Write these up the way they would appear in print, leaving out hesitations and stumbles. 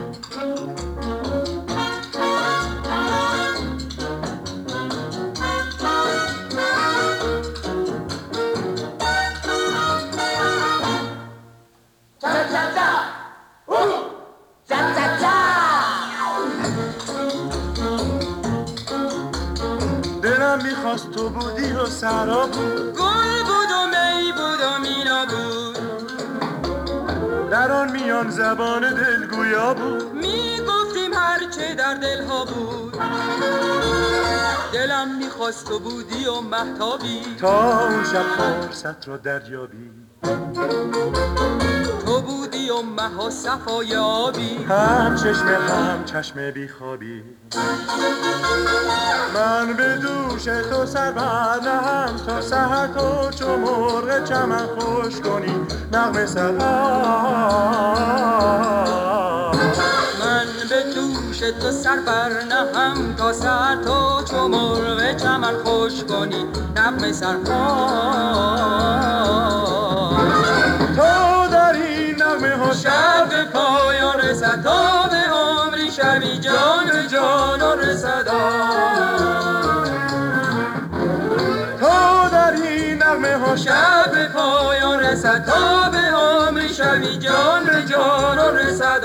دلم میخواست تو بودی و سرا بود، گل بود و می بود و مینا بود، در آن میان زبان دلگویا بود، میگفتیم هرچه در دلها بود. دلم میخواست تو بودی و مهتابی، تا اون شب فرصت رو دریابی، تو بودی و مه و صفای آبی، هم چشم بیخوابی. من به دوش تو سر برنهم تا سحر تو چو مرغ چمن خوش کنی نغمه سحر. من به دوش تو سر برنهم تا سحر تو چو مرغ چمن خوش کنی نغمه سرها. تو در این نغمه ها شب به پایان رسد، تا به عمری شبی جان به جان رسد. تو در این نغمه ها شب به پایان رسد، تا به عمری شبی جان به جان رسد.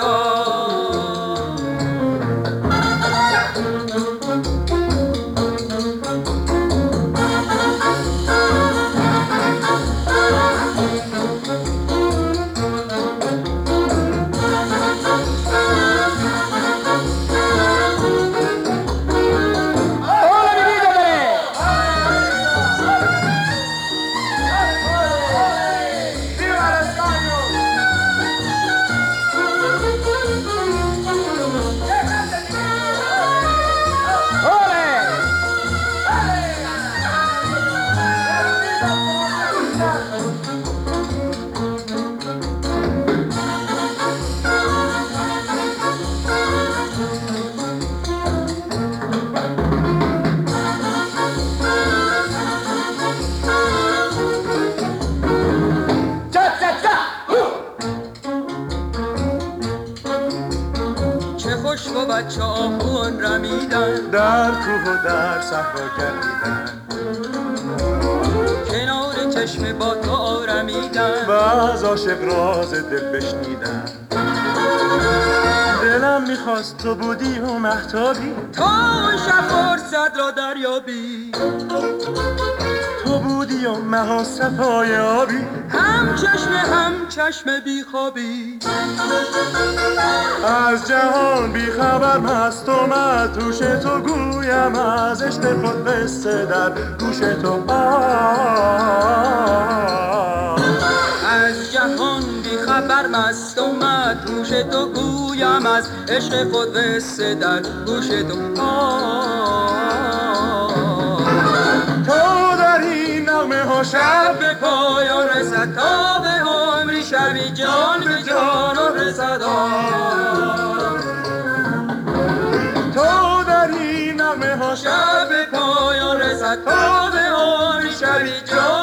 خوش و بچه آهون رمیدن، در کوه و در صحرا گردیدن، کنار چشم با تو آرمیدن، و از عاشق راز دل بشنیدن. دلم میخواست تو بودی و مهتابی، تا اون شب فرصت را دریابی، تو بودی و مه و صفای آبی، هم چشم بیخوابی. از جهان بیخبر مست و مدهوش تو گویم از عشق خود قصه در گوش تو. از جهان بیخبر مست و مدهوش تو گویم از عشق خود قصه در گوش تو. تو در این نغمه ها شب به پایان رسد، تا به عمری شبی جان به جان رسد. تو در این نغمه ها شب به پایان رسد، تا به عمری شبی جان